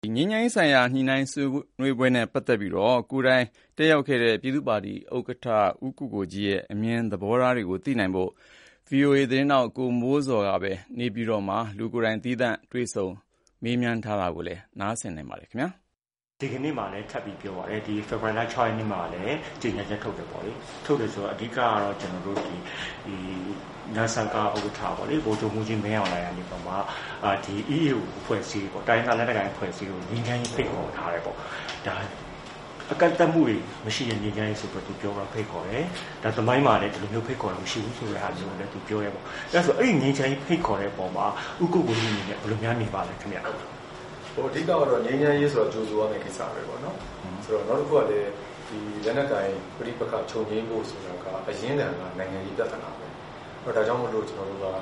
ငြိမ်းချမ်းရေးဆိုင်ရာညှိနှိုင်းဆွေးနွေးပွဲနဲ့ပတ်သက်ပြီးကိုယ်တိုင်တက်ရောက်ခဲ့တဲ့ပြည်သူ့ပါတီဥက္ကဋ္ဌဦးကိုကိုကြီးရဲ့အမြင်သဘောထားတွေကိုသိနိုင်ဖို့ VOA သတင်းထောက်ကိုမိုးဇော်ကနေပြည်တော်မှာလူကိုယ်တိုင်သီးသန့်တွေ့ဆုံမေးမြန်းထားတာကိုနားဆင်နိုင်ပါတယ်ခင်ဗျာဒီကနေ့မှလည်းထပ်ပြီးပြောပါတယ်ဒီဖေဖော်ဝါရီလ6ရက်နေ့မှာလည်းကြေညာချက်ထုတ်တယ်ပေါ့လေထုတ်တယ်ဆိုတော့အဓိကကတော့ကျွန်တော်တို့ဒီနာဆာကာဥက္ကဋ္ဌပေါ့လေဗိုလ်ချုပ်မှုကြီးမင်းအောင်လှိုင်ကနေပေါ့မှာဒီ EU အဖွဲ့အစည်းပေါ့တိုင်းဒေသလက်နက်ကိုင်အဖွဲ့အစည်းကိုငြိမ်းချမ်းရေးဖိတ်ခေါ်ထားတယ်ပေါ့ဒါအကန့်အသတ်မှုတွေမရှိတဲ့ငြိမ်းချမ်းရေးဆိုတော့သူပြောတာဖိတ်ခေါ်တယ်ဒါသမိုင်းမှာလည်းဒီလိုမျိုးဖိတ်ခေါ်လို့မရှိဘူးဆိုတဲ့အားမျိုးလည်းသူပြောရဲပေါ့အဲဆိုအဲ့ဒီငြိမ်းချမ်းရေးဖိတ်ခေါ်တဲ့ပုံမှာဥက္ကုကိုကြီးနေနဲ့ဘယ်လိုများနေပါလဲခင်ဗျာအဓိကတော့ငြိမ်းချမ်းရေးဆိုတော့ကြိုးစားရမယ့်ကိစ္စပဲပေါ့နော်ဆိုတော့နောက်တစ်ခုကလည်းဒီလက်နက်ကိုင်ပြိပခချုပ်ငြိမ်းဖို့ဆိုတာကအရင်းခံကနိုင်ငံရေးပြဿနာပဲအဲ့ဒါကြောင့်မလို့ကျွန်တော်တို့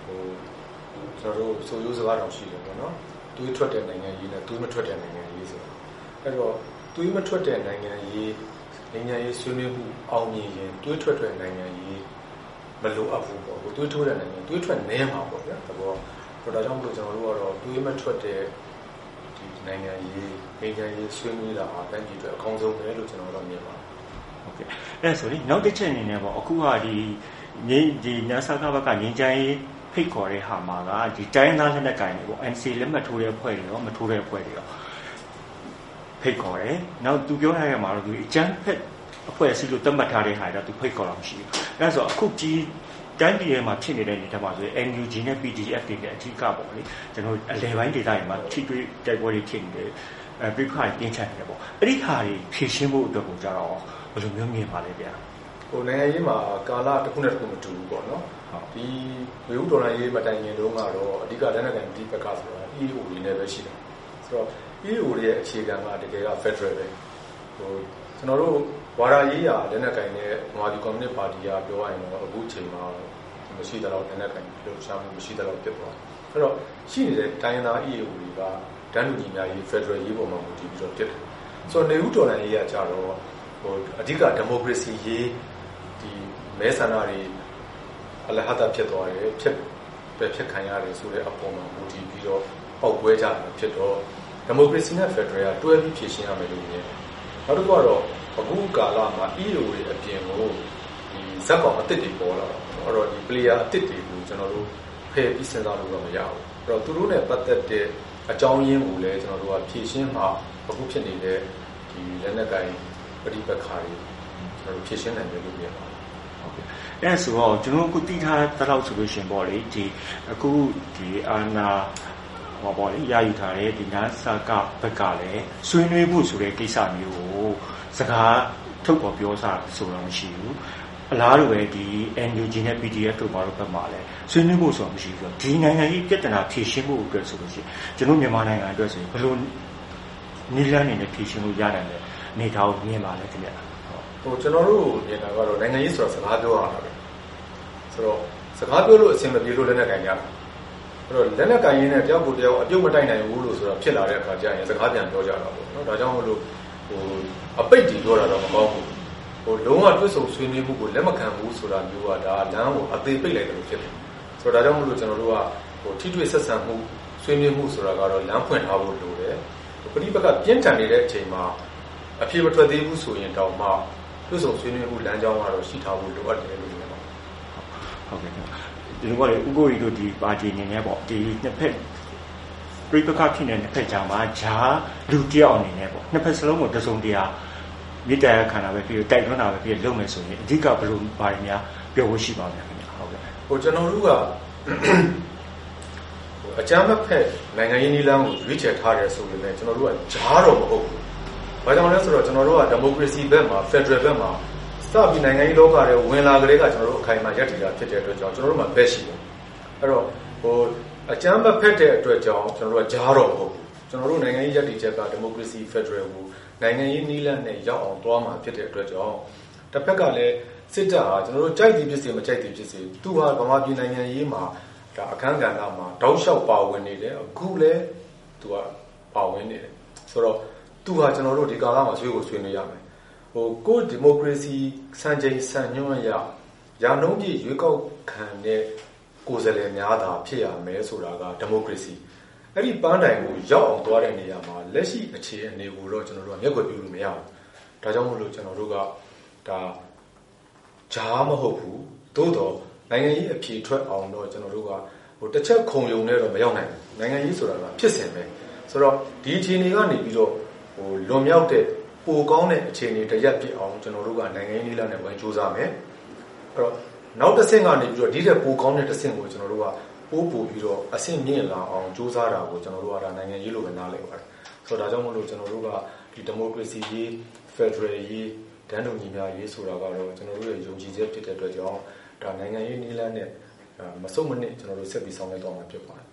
ဆိုရိုးစကားတောင်ရှိတယ်ပေါ့နော်တွေးထွက်တဲ့နိုင်ငံရေးနဲ့တွေးမထွက်တဲ့နိုင်ငံရေးဆိုတာအဲ့တော့တွေးမထွက်တဲ့နိုင်ငံရေးငြိမ်းချမ်းရေးဆွေးနွေးမှုအောင်မြင်ရင်တွေးထွက်တဲ့နိုင်ငံရေးမလိုအပ်ဘူးပေါ့တွေးထွက်တဲ့နိုင်ငံတွေးထွက်နေမှာပေါ့ဗျာဒါကြောင့်မလို့ကျွန်တော်တို့ကတော့တွေးမထွက်တဲ့နိုင်ငံရေးငြိမ်းချမ်းရေးဆွေးနွေးတာအတိုင်းပြည်အတွက်အကောင်းဆုံးပဲလို့ကျွန်တော်တို့မြင်ပါတယ်။ဟုတ်ကဲ့။အဲ့ဆိုရင်နောက်တစ်ချက်အနေနဲ့ပေါ့အခုကဒီနာဆာကဘက်ကငြိမ်းချမ်းရေးဖိတ်ခေါ်တဲ့ဟာမှာကဒီတိုင်းသားလက်နက်ကိုင်တွေပေါ့ NC လက်မှတ်ထိုးတဲ့အဖွဲ့တွေရောမထိုးတဲ့အဖွဲ့တွေရောဖိတ်ခေါ်တယ်။နောက်သူပြောထားတဲ့မှာတော့ဒီအကြမ်းဖက်အဖွဲ့အစည်းလို့သတ်မှတ်ထားတဲ့ဟာတွေတော့သူဖိတ်ခေါ်တာမရှိဘူး။အဲ့ဆိုအခုဒီတိုင်းပြည်ထဲမှာဖြစ်နေတဲ့နေရာမှာဆိုရင် NUG နဲ့ PDF တွေလည်းအထူးကပေါ့လေကျွန်တော်အလဲပိုင်းဒေသတွေမှာထိတွေ့တိုက်ပွဲတွေဖြစ်နေတယ်ပြိပခါပြင်းထန်နေတယ်ပေါ့အဲ့ဒီဟာတွေဖြည့်ရှင်းဖို့အတွက်ကိုကြတော့ဘယ်လိုမျိုးမြင်ပါလဲဗျာနိုင်ငံရေးမှာကာလတစ်ခုနဲ့တစ်ခုမတူဘူးပေါ့နော်ဒီဝေဥဒေါ်လာရေးမတိုင်ခင်တုန်းကတော့အဓိကလက်နက်ကိုင်ဒီဘက်ကဆိုတာ EAO တွေနဲ့ပဲရှိတယ်ဆိုတော့ EAO တွေရဲ့အခြေခံကတကယ်က Federal ပဲကျွန်တော်တို့ဝါဒရေးရာလက်နက်ကိုင်နဲ့မာဒီကွန်မြူနစ်ပါတီကပြောရရင်တော့အခုချိန်မှာမရှိတဲ့လောက်လက်နက်ကိုင်လှုပ်ရှားမှုမရှိတဲ့လောက်ဖြစ်သွားတယ်အဲ့တော့ရှိနေတဲ့တိုင်းရင်းသား EAO တွေကဒန်းလူညီများရေး Federal ရေးပေါ်မှာမူတည်ပြီးတော့ဖြစ်တယ်ဆိုတော့နေဦးတော်လှန်ရေးကကြတော့အဓိကဒီမိုကရေစီရေးဒီမဲဆန္ဒတွေအလဟတာဖြစ်သွားတယ်ဖြစ်ခံရတယ်ဆိုတဲ့အပေါ်မှာမူတည်ပြီးတော့ပေါက်ပွဲကြတာဖြစ်တော့ဒီမိုကရေစီနဲ့ Federal ကတွဲပြီးဖြည့်ရှင်းရမယ်လို့မြင်တယ်နောက်တစ်ခုကတော့အခုကာလမှာ EAO တွေအပြင်ကိုဒီဇက်ကောင်အစ်စ်တွေပေါ်လာတော့အဲ့တော့ဒီ player အစ်စ်တွေကိုကျွန်တော်တို့ဖယ်ပြီးစဉ်းစားလို့တော့မရဘူးအဲ့တော့သူတို့နဲ့ပတ်သက်တဲ့အကြောင်းရင်းကိုလည်းကျွန်တော်တို့ကဖြည့်ရှင်းမှာအခုဖြစ်နေတဲ့ဒီလက်နက်ကိုင်ပဋိပက္ခတွေကျွန်တော်တို့ဖြည့်ရှင်းနိုင်တယ်လို့ပြောပါတယ်ဟုတ်ကဲ့အဲ့ဆိုတော့ကျွန်တော်တို့သိထားတဲ့လောက်ဆိုလို့ရှင်ပေါ့လေဒီအခုဒီအာနာဟောပေါ့လေရယူထားတဲ့ဒီနာဆာကဘက်ကလည်းဆွေးနွေးဖို့ဆိုတဲ့ကိစ္စမျိုးကိုစကားထုတ်ပေါ်ပြောစားဆိုတော့မရှိဘူးအလားတူပဲဒီ NUG နဲ့ PDF တို့ဘာလို့ဘက်မှာလဲဆွေးနွေးဖို့ဆိုတာမရှိဘူးဒီနိုင်ငံကြီးပြဿနာဖြေရှင်းဖို့အတွက်ဆိုလို့ရှိရင်ကျွန်တော်မြန်မာနိုင်ငံအတွက်ဆိုရင်ဘယ်လိုနည်းလမ်းတွေနဲ့ဖြေရှင်းလို့ရနိုင်လဲနေထားကိုမြင်ပါလဲခင်ဗျာကျွန်တော်တို့မြင်တာကတော့နိုင်ငံရေးဆိုတာစကားပြောရတာပဲဆိုတော့စကားပြောလို့အဆင်မပြေလို့လက်နက်ကိုင်ကြတာအဲ့တော့လက်နက်ကိုင်ရင်းနဲ့တယောက်ကိုတယောက်အပြုတ်မတိုက်နိုင်ဘူးလို့ဆိုတာဖြစ်လာတဲ့အခါကျရင်စကားပြန်ပြောကြတာပေါ့နော်ဒါကြောင့်မို့လို့အပိတ်တီပြောတာတော့မကောင်းဘူးလုံးဝတွစ်ဆုံဆွေးနွေးမှုကိုလက်မခံဘူးဆိုတာမျိုးကဒါလမ်းကိုအသေးပိတ်လိုက်တယ်လို့ဖြစ်တယ်ဆိုတော့ဒါကြောင့်မို့လို့ကျွန်တော်တို့ကထိတွေ့ဆက်ဆံမှုဆွေးနွေးမှုဆိုတာကတော့လမ်းဖွင့်ထားဖို့လိုတယ်ပဋိပက္ခပြင်းထန်နေတဲ့အချိန်မှာအပြေမထွက်သေးဘူးဆိုရင်တောင်မှတွစ်ဆုံဆွေးနွေးမှုလမ်းကြောင်းကတော့ရှိထားဖို့လိုအပ်တယ်လို့မြင်ပါတယ်ဟုတ်ကဲ့ဒီလိုကလေဥက္ကိုရီတို့ဒီပါတီအနေနဲ့ပေါ့ဒီနှစ်ဖက်ပြိပက္ခဖြစ်နေတဲ့နှစ်ဖက်ကြားမှာဂျာလူတယောက်အနေနဲ့ပေါ့နှစ်ဖက်စလုံးကိုတစုံတရာမြေတရခန္ဓာပဲပြီးတိုက်တွန်းတာပဲပြီးလုပ်မယ်ဆိုရင်အဓိကဘယ်လိုဘာတွေများပြောဖို့ရှိပါမလဲခင်ဗျဟုတ်ကဲ့ကျွန်တော်တို့ကအကြမ်းဖက်နိုင်ငံရေးနည်းလမ်းကိုရွေးချယ်ထားတယ်ဆိုပေမဲ့ကျွန်တော်တို့ကဂျားတော့မဟုတ်ဘူး။ဘာကြောင့်လဲဆိုတော့ကျွန်တော်တို့ကဒီမိုကရေစီဘက်မှာ Federal ဘက်မှာစပြီးနိုင်ငံရေးလောကတွေဝင်လာကြတဲ့ကကျွန်တော်တို့အခိုင်အမာရပ်တည်တာဖြစ်တဲ့အတွက်ကြောင့်ကျွန်တော်တို့မှာဘက်ရှိတယ်။အဲ့တော့အကြမ်းဖက်တဲ့အတွက်ကြောင့်ကျွန်တော်တို့ကဂျားတော့မဟုတ်ဘူး။ကျွန်တော်တို့နိုင်ငံရေးရပ်တည်ချက်ကဒီမိုကရေစီ Federal ကိုနိုင်ငံရေးနည်းလမ်းနဲ့ရောက်အောင်သွားမှာဖြစ်တဲ့အတွက်ကြောင့်တစ်ဖက်ကလည်းစစ်တပ်ဟာကျွန်တော်တို့ကြိုက်သည်ဖြစ်စေမကြိုက်သည်ဖြစ်စေသူဟာဗမာပြည်နိုင်ငံရေးမှာဒါအခမ်းကဏ္ဍမှာတောက်လျှောက်ပါဝင်နေတယ်အခုလည်းသူကပါဝင်နေတယ်ဆိုတော့သူဟာကျွန်တော်တို့ဒီကာလမှာဆွေးနွေးရမယ်ကိုဒီမိုကရေစီစံချိန်စံညွှန်းရာနှုန်းပြည့်ရွေးကောက်ခံတဲ့ကိုယ်စားလှယ်များသာဖြစ်ရမယ်ဆိုတာကဒီမိုကရေစီအဲ့ဒီပန်းတိုင်ကိုရောက်အောင်သွားတဲ့နေရာမှာလက်ရှိအခြေအနေကိုတော့ကျွန်တော်တို့ကမျက်ကွယ်ပြုလို့မရဘူးဒါကြောင့်မို့လို့ကျွန်တော်တို့ကဒါဂျားမဟုတ်ဘူးသို့တော့နိုင်ငံရေးအဖြေထွက်အောင်တော့ကျွန်တော်တို့ကတစ်ချက်ခုံယုံနဲ့တော့မရောက်နိုင်ဘူးနိုင်ငံရေးဆိုတာကဖြစ်စဉ်ပဲဆိုတော့ဒီအခြေအနေကနေပြီးတော့လွန်မြောက်တဲ့ပိုကောင်းတဲ့အခြေအနေတရက်ပြည့်အောင်ကျွန်တော်တို့ကနိုင်ငံရေးနည်းလမ်းနဲ့ဝင်ကြိုးစားမယ်အဲ့တော့နောက်တစ်ဆင့်ကနေပြီးတော့ဒီတဲ့ပိုကောင်းတဲ့တစ်ဆင့်ကိုကျွန်တော်တို့ကပို့ပြီးတော့အဆင့်မြင့်လာအောင်ကြိုးစားတာကိုကျွန်တော်တို့ကဒါနိုင်ငံရေးလိုပဲနားလည်ပါတယ်ဆိုတော့ဒါကြောင့်မို့လို့ကျွန်တော်တို့ကဒီဒီမိုကရေစီရေးဖက်ဒရယ်ရေးဒန်းတူညီမျှရေးဆိုတာကတော့ကျွန်တော်တို့ရဲ့ယုံကြည်ချက်ဖြစ်တဲ့အတွက်ကြောင့်ဒါနိုင်ငံရေးနည်းလမ်းနဲ့မစုံမနစ်ကျွန်တော်တို့ဆက်ပြီးဆောင်ရွက်သွားမှာဖြစ်ပါတယ်